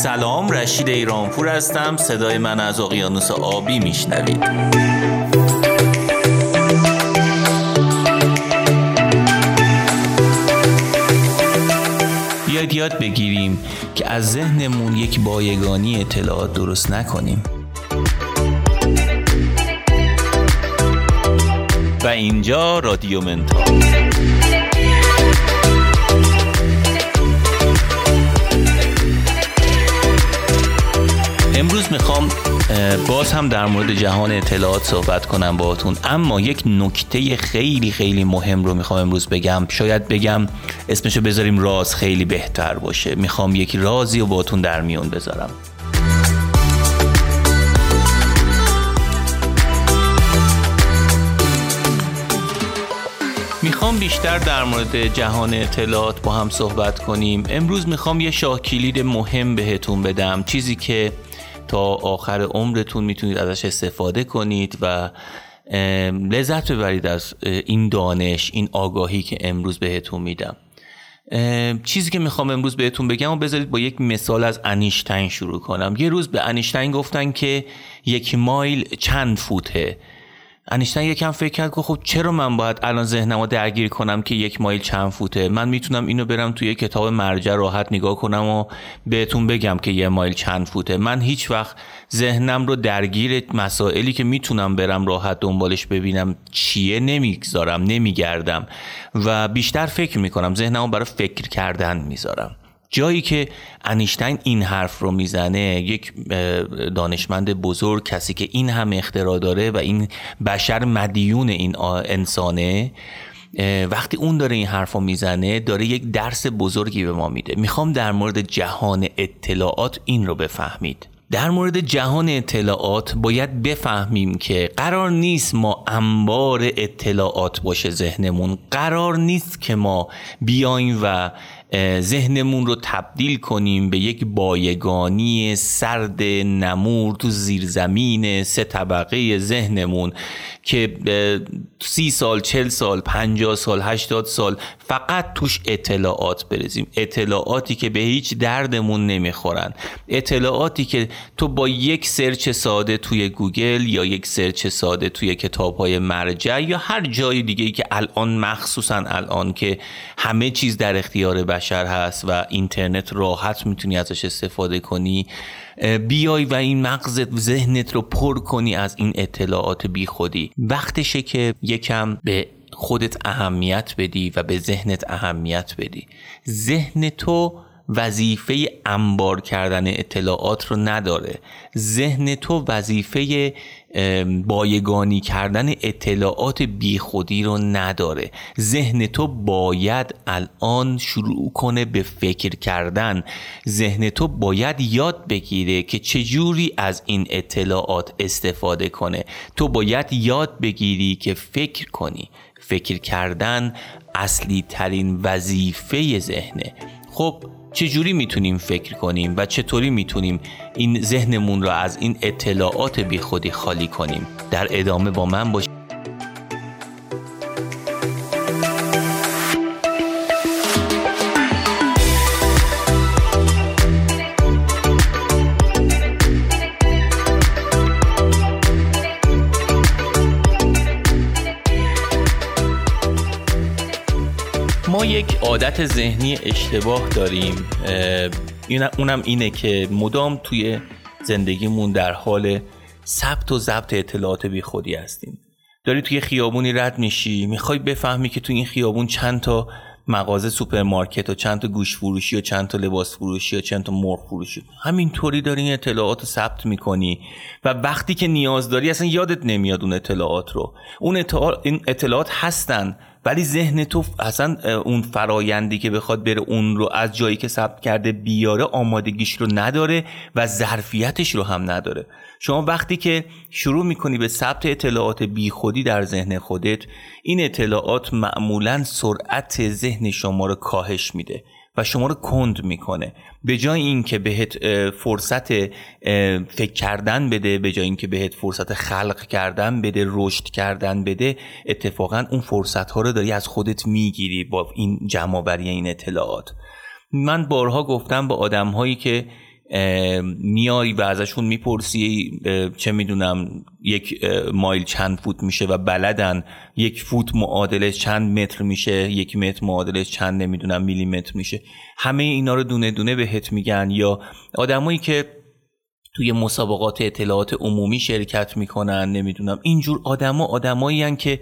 سلام، رشید ایرانپور هستم. صدای من از اقیانوس آبی میشنوید. بیاید یاد بگیریم که از ذهنمون یک بایگانی اطلاعات درست نکنیم. و اینجا رادیو منتال. امروز میخوام باز هم در مورد جهان اطلاعات صحبت کنم باهاتون، اما یک نکته خیلی خیلی مهم رو میخوام امروز بگم. شاید بگم اسمشو بذاریم راز، خیلی بهتر باشه. میخوام یک رازی رو باهاتون در میون بذارم. میخوام بیشتر در مورد جهان اطلاعات با هم صحبت کنیم. امروز میخوام یه شاه کلید مهم بهتون بدم، چیزی که تا آخر عمرتون میتونید ازش استفاده کنید و لذت ببرید از این دانش، این آگاهی که امروز بهتون میدم. چیزی که میخوام امروز بهتون بگم و بذارید با یک مثال از انیشتین شروع کنم. یه روز به انیشتین گفتن که 1 مایل چند فوته. انیشتین یکم فکر کرد که خب چرا من باید الان ذهنمو درگیر کنم که 1 مایل چند فوته؟ من میتونم اینو برم توی کتاب مرجع راحت نگاه کنم و بهتون بگم که 1 مایل چند فوته. من هیچ وقت ذهنم رو درگیر مسائلی که میتونم برم راحت دنبالش ببینم چیه نمیگذارم، نمیگردم و بیشتر فکر میکنم، ذهنمو برای فکر کردن میذارم. جایی که انیشتین این حرف رو میزنه، یک دانشمند بزرگ، کسی که این هم اختراع داره و این بشر مدیون این انسانه، وقتی اون داره این حرف رو میزنه داره یک درس بزرگی به ما میده. میخوام در مورد جهان اطلاعات این رو بفهمید. در مورد جهان اطلاعات باید بفهمیم که قرار نیست ما انبار اطلاعات باشه ذهنمون. قرار نیست که ما بیایم و ذهنمون رو تبدیل کنیم به یک بایگانی سرد نمور تو زیرزمین 3 طبقه ذهنمون که 30 سال، 40 سال، 50 سال، 80 سال فقط توش اطلاعات بریزیم. اطلاعاتی که به هیچ دردمون نمیخورن. اطلاعاتی که تو با یک سرچ ساده توی گوگل یا یک سرچ ساده توی کتاب‌های مرجع یا هر جای دیگه‌ای که الان، مخصوصا الان که همه چیز در اختیار بشر هست و اینترنت راحت میتونی ازش استفاده کنی، بیای و این مغز ذهنت رو پر کنی از این اطلاعات بی خودی. وقتشه که یکم به خودت اهمیت بدی و به ذهنت اهمیت بدی. ذهن تو وظیفه انبار کردن اطلاعات رو نداره. ذهن تو وظیفه بایگانی کردن اطلاعات بیخودی رو نداره. ذهن تو باید الان شروع کنه به فکر کردن. ذهن تو باید یاد بگیره که چجوری از این اطلاعات استفاده کنه. تو باید یاد بگیری که فکر کنی. فکر کردن اصلی ترین وظیفه ذهنه. خب چجوری میتونیم فکر کنیم و چطوری میتونیم این ذهنمون رو از این اطلاعات بی خودی خالی کنیم؟ در ادامه با من باشید. ما یک عادت ذهنی اشتباه داریم، اونم اینه که مدام توی زندگیمون در حال ثبت و ضبط اطلاعات بی خودی هستیم. داری توی خیابونی رد میشی، میخوای بفهمی که توی این خیابون چند تا مغازه سوپرمارکت و چند تا گوش فروشی و چند تا لباس فروشی و چند تا مرغ فروشی، همینطوری داری این اطلاعات رو ثبت میکنی و وقتی که نیاز داری اصلا یادت نمیاد اون اطلاعات رو. این اطلاعات هستن ولی ذهن تو اصلا اون فرایندی که بخواد بره اون رو از جایی که ثبت کرده بیاره آمادگیش رو نداره و ظرفیتش رو هم نداره. شما وقتی که شروع میکنی به ثبت اطلاعات بی خودی در ذهن خودت، این اطلاعات معمولاً سرعت ذهن شما رو کاهش میده و شما رو کند میکنه. به جای این که بهت فرصت فکر کردن بده، به جای این که بهت فرصت خلق کردن بده، رشد کردن بده، اتفاقا اون فرصت ها رو داری از خودت میگیری با این جمع آوری این اطلاعات. من بارها گفتم به آدم هایی که میای و ازشون میپرسی چه میدونم 1 مایل چند فوت میشه و بلدن 1 فوت معادلش چند متر میشه، 1 متر معادلش چند نمیدونم میلیمتر میشه. همه اینا رو دونه دونه بهت میگن. یا آدمایی که توی مسابقات اطلاعات عمومی شرکت میکنن، نمیدونم اینجور آدمایی هن که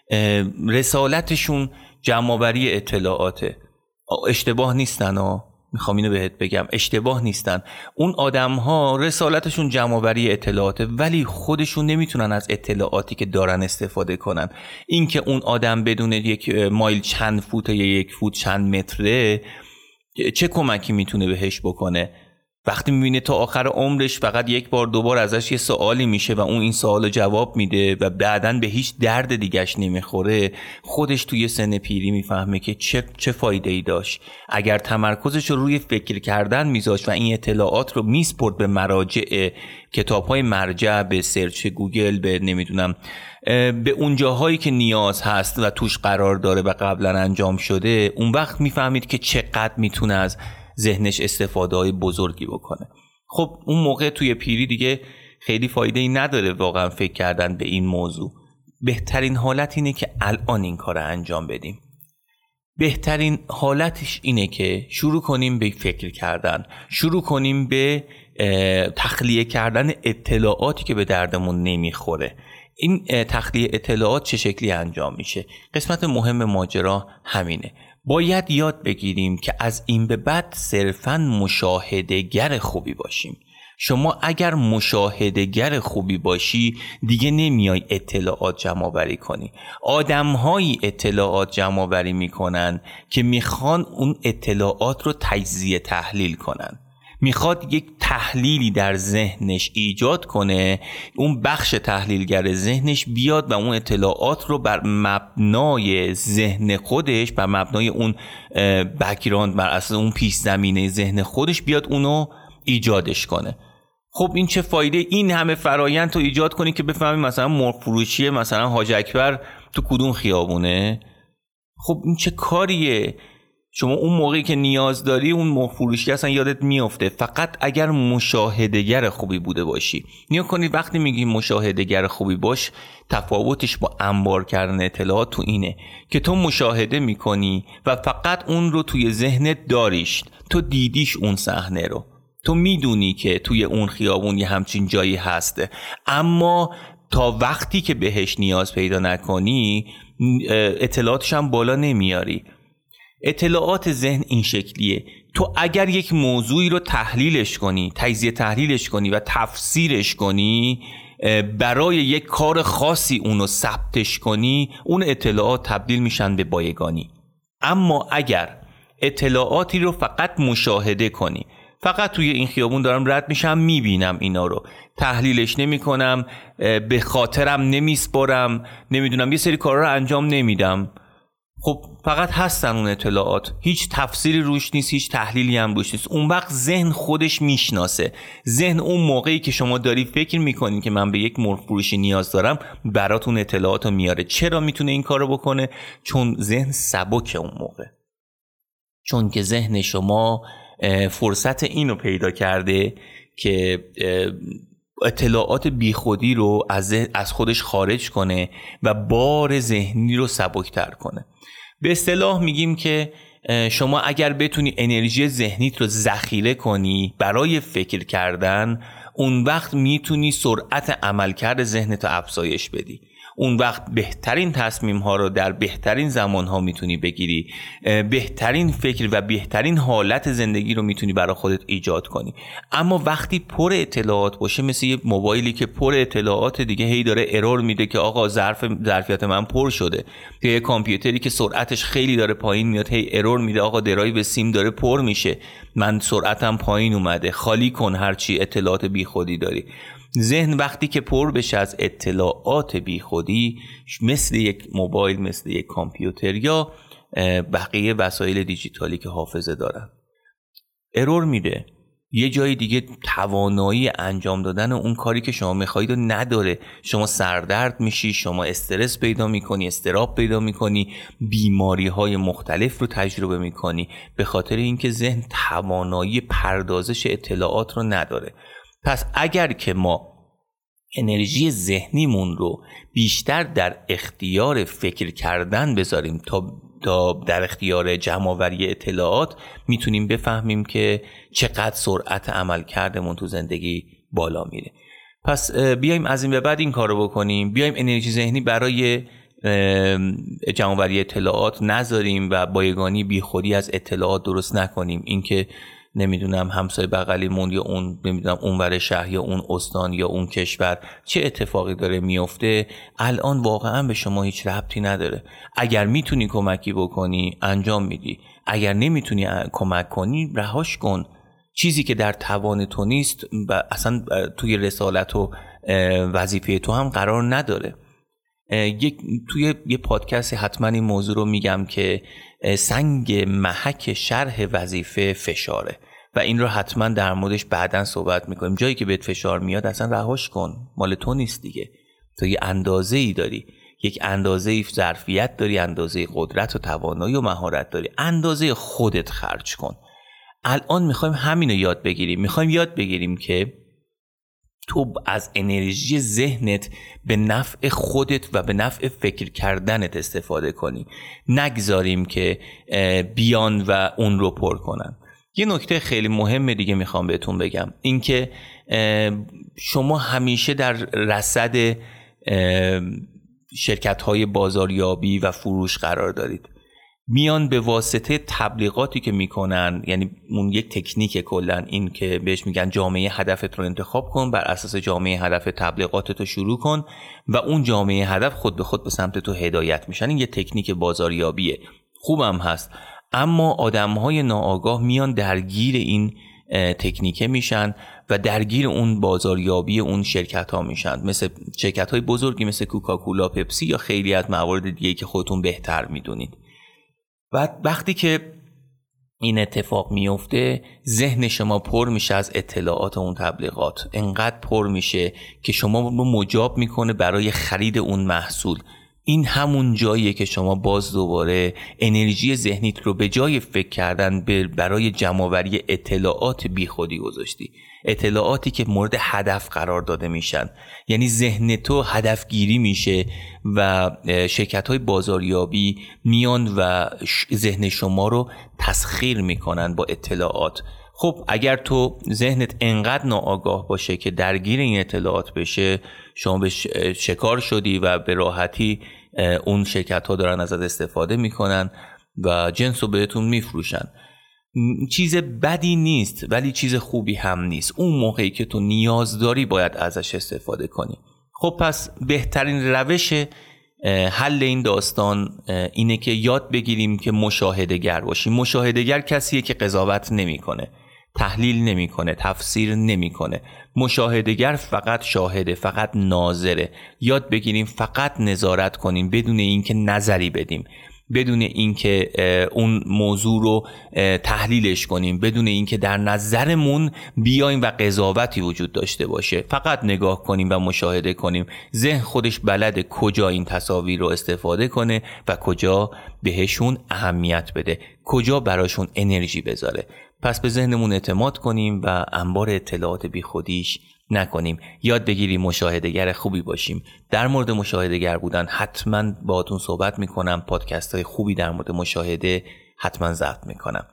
رسالتشون جمع‌آوری اطلاعاته. اشتباه نیستن میخوام اینو بهت بگم، اشتباه نیستن. اون آدم‌ها رسالتشون جمع‌آوری اطلاعاته، ولی خودشون نمیتونن از اطلاعاتی که دارن استفاده کنن. این که اون آدم بدون 1 مایل چند فوته یا 1 فوت چند متره چه کمکی میتونه بهش بکنه؟ وقتی میبینه تا آخر عمرش فقط 1 بار 2 بار ازش یه سوالی میشه و اون این سوالو جواب میده و بعدن به هیچ درد دیگه‌اش نمیخوره، خودش توی سن پیری میفهمه که چه فایده‌ای داشت. اگر تمرکزش رو روی فکر کردن میذاشت و این اطلاعات رو میسپرد به مراجع، کتاب‌های مرجع، به سرچ گوگل، به نمیدونم به اون جاهایی که نیاز هست و توش قرار داره و قبلا انجام شده، اون وقت میفهمید که چقدر میتونه از ذهنش استفاده‌های بزرگی بکنه. خب اون موقع توی پیری دیگه خیلی فایده‌ای نداره واقعا فکر کردن به این موضوع. بهترین حالت اینه که الان این کار رو انجام بدیم. بهترین حالتش اینه که شروع کنیم به فکر کردن، شروع کنیم به تخلیه کردن اطلاعاتی که به دردمون نمیخوره. این تخلیه اطلاعات چه شکلی انجام میشه؟ قسمت مهم ماجرا همینه. باید یاد بگیریم که از این به بعد صرفاً مشاهده‌گر خوبی باشیم. شما اگر مشاهده‌گر خوبی باشی دیگه نمیای اطلاعات جمع آوری کنی. آدم‌هایی اطلاعات جمع آوری میکنن که میخوان اون اطلاعات رو تجزیه تحلیل کنن. میخواد یک تحلیلی در ذهنش ایجاد کنه، اون بخش تحلیلگر ذهنش بیاد و اون اطلاعات رو بر مبنای ذهن خودش، بر مبنای اون بک‌گراند، بر اساس اون پیش زمینه ذهن خودش بیاد اونو ایجادش کنه. خب این چه فایده؟ این همه فرایند تو ایجاد کنی که بفهمی مثلا مرغ فروشی مثلا حاج اکبر تو کدوم خیابونه. خب این چه کاریه؟ شما اون موقعی که نیاز داری اون مرغ فروشی اصلا یادت میافته. فقط اگر مشاهده‌گر خوبی بوده باشی. نیا کنید وقتی میگی مشاهده‌گر خوبی باش، تفاوتش با انبار کردن اطلاعات تو اینه که تو مشاهده میکنی و فقط اون رو توی ذهنت داریش، تو دیدیش اون صحنه رو، تو میدونی که توی اون خیابون یه همچین جایی هسته، اما تا وقتی که بهش نیاز پیدا نکنی اطلاعاتش هم بالا نمیاری. اطلاعات ذهن این شکلیه. تو اگر یک موضوعی رو تحلیلش کنی، تجزیه تحلیلش کنی و تفسیرش کنی، برای یک کار خاصی اونو ثبتش کنی، اون اطلاعات تبدیل میشن به بایگانی. اما اگر اطلاعاتی رو فقط مشاهده کنی، فقط توی این خیابون دارم رد میشم میبینم اینا رو، تحلیلش نمی کنم، به خاطرم نمیسپارم، نمیدونم یه سری کارا رو انجام نمیدم، خب فقط هستن اون اطلاعات، هیچ تفسیری روش نیست، هیچ تحلیلی هم روش نیست. اون وقت ذهن خودش میشناسه. ذهن اون موقعی که شما داری فکر میکنین که من به یک مرغ فروشی نیاز دارم، براتون اطلاعاتو میاره. چرا میتونه این کارو بکنه؟ چون ذهن سبکه اون موقع، چون که ذهن شما فرصت اینو پیدا کرده که اطلاعات بیخودی رو از خودش خارج کنه و بار ذهنی رو سبکتر کنه. به اصطلاح میگیم که شما اگر بتونی انرژی ذهنیت رو ذخیره کنی برای فکر کردن، اون وقت میتونی سرعت عملکرد ذهنت رو افزایش بدی. اون وقت بهترین تصمیم ها رو در بهترین زمان ها میتونی بگیری، بهترین فکر و بهترین حالت زندگی رو میتونی برای خودت ایجاد کنی. اما وقتی پر اطلاعات باشه، مثل یه موبایلی که پر اطلاعات دیگه، هی داره ارور میده که آقا ظرفیت من پر شده، یه کامپیوتری که سرعتش خیلی داره پایین میاد، هی ارور میده آقا درایو سیم داره پر میشه، من سرعتم پایین اومده، خالی کن هرچی اطلاعات بیخودی داری. ذهن وقتی که پر بشه از اطلاعات بیخودی، مثل یک موبایل، مثل یک کامپیوتر یا بقیه وسایل دیجیتالی که حافظه دارن، ارور میده. یه جای دیگه توانایی انجام دادن اون کاری که شما میخواید رو نداره، شما سردرد میشی، شما استرس پیدا میکنی، اضطراب پیدا میکنی، بیماری های مختلف رو تجربه میکنی، به خاطر اینکه ذهن توانایی پردازش اطلاعات رو نداره. پس اگر که ما انرژی ذهنیمون رو بیشتر در اختیار فکر کردن بذاریم تا در اختیار جمع‌آوری اطلاعات، میتونیم بفهمیم که چقدر سرعت عمل کردمون تو زندگی بالا میره. پس بیایم از این به بعد این کار رو بکنیم، بیایم انرژی ذهنی برای جمع‌آوری اطلاعات نذاریم و بایگانی بی خودی از اطلاعات درست نکنیم. اینکه نمیدونم همسایه بغلیمون یا اون نمیدونم اونور شهر یا اون استان یا اون کشور چه اتفاقی داره میفته الان واقعا به شما هیچ ربطی نداره. اگر میتونی کمکی بکنی انجام میدی، اگر نمیتونی کمک کنی رهاش کن. چیزی که در توان تو نیست و اصلا توی رسالت و وظیفه تو هم قرار نداره. توی یه پادکست حتما این موضوع رو میگم که سنگ محک شرح وظیفه فشاره و این رو حتما در موردش بعداً صحبت میکنیم. جایی که بهت فشار میاد اصلا رهاش کن، مال تو نیست دیگه. تو یه اندازه‌ای داری، یک اندازه‌ای ظرفیت داری، اندازه قدرت و توانایی و مهارت داری، اندازه خودت خرج کن. الان میخوایم همین رو یاد بگیریم. میخوایم یاد بگیریم که تو از انرژی ذهنت به نفع خودت و به نفع فکر کردنت استفاده کنی، نگذاریم که بیان و اون رو پر کنن. یه نکته خیلی مهم دیگه میخوام بهتون بگم، این که شما همیشه در رصد شرکت‌های بازاریابی و فروش قرار دارید. میان به واسطه تبلیغاتی که میکنن، یعنی اون یک تکنیک کلن این که بهش میگن جامعه هدفت رو انتخاب کن، بر اساس جامعه هدف تبلیغاتت رو شروع کن و اون جامعه هدف خود به خود به سمت تو هدایت میشن. این یه تکنیک بازاریابیه، خوبم هست، اما آدمهای ناآگاه میان درگیر این تکنیکه میشن و درگیر اون بازاریابی اون شرکت ها میشن، مثل شرکت های بزرگی مثل کوکاکولا، پپسی یا خیلی از موارد دیگه که خودتون بهتر میدونید. و وقتی که این اتفاق میفته ذهن شما پر میشه از اطلاعات اون تبلیغات، انقدر پر میشه که شما رو مجاب میکنه برای خرید اون محصول. این همون جاییه که شما باز دوباره انرژی ذهنیت رو به جای فکر کردن برای جمع‌آوری اطلاعات بیخودی گذاشتی، اطلاعاتی که مورد هدف قرار داده میشن. یعنی ذهن تو هدفگیری میشه و شرکت‌های بازاریابی میان و ذهن شما رو تسخیر میکنن با اطلاعات. خب اگر تو ذهنت انقدر ناآگاه باشه که درگیر این اطلاعات بشه، شما به شکار شدی و به راحتی اون شرکت‌ها دارن ازت استفاده میکنن و جنسو بهتون میفروشن. چیز بدی نیست ولی چیز خوبی هم نیست. اون موقعی که تو نیاز داری باید ازش استفاده کنی. خب پس بهترین روش حل این داستان اینه که یاد بگیریم که مشاهده‌گر باشیم. مشاهده‌گر کسیه که قضاوت نمی‌کنه، تحلیل نمی‌کنه، تفسیر نمی‌کنه. مشاهده‌گر فقط شاهده، فقط ناظره. یاد بگیریم فقط نظارت کنیم بدون اینکه نظری بدیم، بدون اینکه اون موضوع رو تحلیلش کنیم، بدون اینکه در نظرمون بیایم و قضاوتی وجود داشته باشه. فقط نگاه کنیم و مشاهده کنیم. ذهن خودش بلده کجا این تصاویر رو استفاده کنه و کجا بهشون اهمیت بده، کجا براشون انرژی بذاره. پس به ذهنمون اعتماد کنیم و انبار اطلاعات بی خودیش نکنیم. یاد بگیریم مشاهده‌گر خوبی باشیم. در مورد مشاهده‌گر بودن حتما باهاتون صحبت میکنم، پادکست های خوبی در مورد مشاهده حتما ضبط میکنم.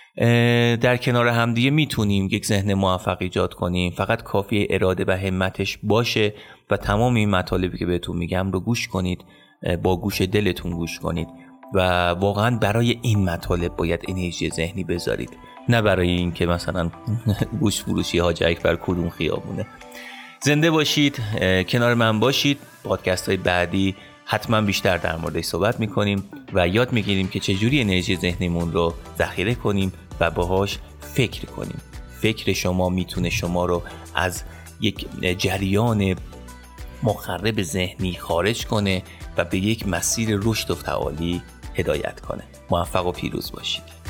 در کنار همدیگه میتونیم یک ذهن موفق ایجاد کنیم. فقط کافیه اراده و همتش باشه و تمام این مطالبی که بهتون میگم رو گوش کنید، با گوش دلتون گوش کنید و واقعا برای این مطالب باید انرژی ذهنی بذارید، نه برای این که مثلا گوش فروشی حاج اکبر کدوم خیابونه. زنده باشید، کنار من باشید. پادکست های بعدی حتما بیشتر در موردش صحبت میکنیم و یاد میگیریم که چجوری انرژی ذهنیمون رو ذخیره کنیم و باهاش فکر کنیم. فکر شما میتونه شما رو از یک جریان مخرب ذهنی خارج کنه و به یک مسیر رشد و تعالی هدایت کنه. موفق و پیروز باشید.